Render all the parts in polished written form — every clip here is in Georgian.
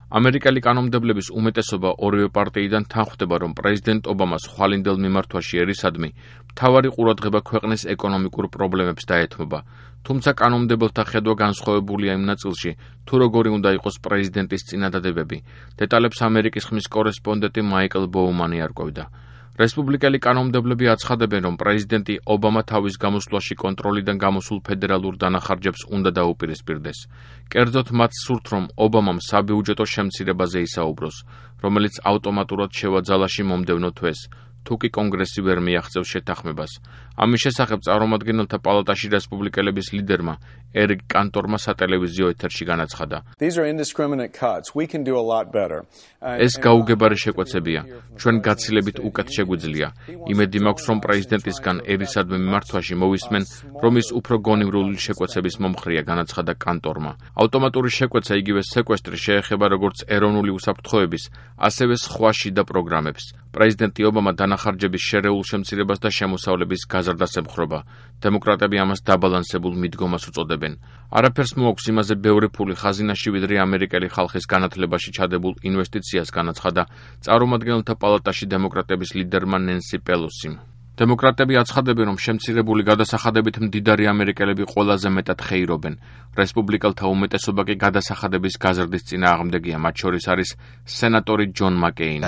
ამერიკელი კანონმდებლების უმეტესობა ორივე პარტიიდან თანხვდება, რომ პრეზიდენტ ობამას ხვალინდელ მიმართვაში ერისადმი მთავარი ყურადღება ქვეყნის ეკონომიკურ პრობლემებს დაეთმობა. თუმცა კანონმდებელთა ხედვა განსხვავებულია იმ ნაწილში, თუ როგორი უნდა იყოს პრეზიდენტის წინადადებები. დეტალებს ამერიკის ხმის კორესპონდენტი მაიკლ ბოუმანი არკვევდა. რესპუბლიკელი კანონმდებლები აცხადებენ, რომ პრეზიდენტი ობამა თავის გამოსვლაში კონტროლიდან გამოსულ ფედერალურ დანახარჯებს უნდა დაუპირისპირდეს. კერძოდ მათ სურთ, რომ ობამამ საბიუჯეტო შემცირებაზე ისაუბროს, რომელიც ავტომატურად შევაძალაში მომდევნო თვეს, თუ კი კონგრესი ვერ მიაღწევს შეთანხმებას. ამის შესახებ წარმომადგენელთა პალატაში რესპუბლიკელების ლიდერმა ერიკ კანტორმა სატელევიზიო ეთერში განაცხადა. ეს გაუგებარი შეკვეცებია. ჩვენ გაცილებით უკეთ შეგვიძლია. იმედი მაქვს, რომ პრეზიდენტისგან ერისადმი მიმართვაში მოვისმენ, რომ ის უფრო გონივრული შეკვეცების მომხრეა, განაცხადა კანტორმა. ავტომატური შეკვეცა იგივე სეკვესტრი შეეხება როგორც ეროვნული უსაფრთხოების, ასევე სხვა შიდა პროგრამებს. პრეზიდენტი ობამა დანახარჯების შერეულ შემცირებას და შემოსავლების გაზრდას ემხრობა. დემოკრატები ამას დაბალანსებულ მიდგომას უწოდებენ. არაფერს მოაქვს იმაზე ბევრი ფული ხაზინაში, ვიდრე ამერიკელი ხალხის განათლებაში ჩადებულ ინვესტიციას, განაცხადა წარმომადგენელთა პალატაში დემოკრატების ლიდერმა ნენსი პელოსიმ. დემოკრატები აცხადებენ, რომ შემცირებული გადასახადებით მდიდარი ამერიკელები ყველაზე მეტად ხეირობენ. რესპუბლიკელთა უმეტესობა კი გადასახადების გაზრდის წინააღმდეგია, მათ შორის არის სენატორი ჯონ მაკეინი.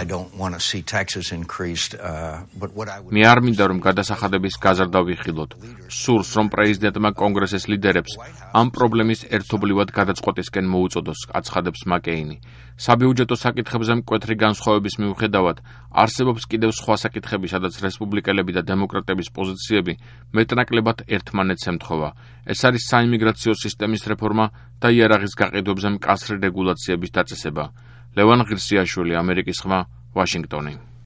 მე არ მინდა, რომ გადასახადების გაზრდა ვიხილოთ. სურს, რომ პრეზიდენტმა კონგრესის ლიდერებს ამ პრობლემის ერთობლივად გადაწყვეტისკენ მოუწოდოს, აცხადებს მაკეინი. საბიუჯეტო საკითხებზე მკვეთრი განსხვავების მიუხედავად, არსებობს კიდევ სხვა საკითხები, სადაც რესპუბლიკელები და დემოკრატების პოზიციები მეტნაკლებად ერთმანეთს ემთხოვა. ეს არის საიმიგრაციო სისტემის რეფორმა და იარაღის გაყიდვებზე მკაცრი რეგულაციების დაწესება. ლევან ღირსიაშვილი, ამერიკის ხმა, ვაშინგტონი.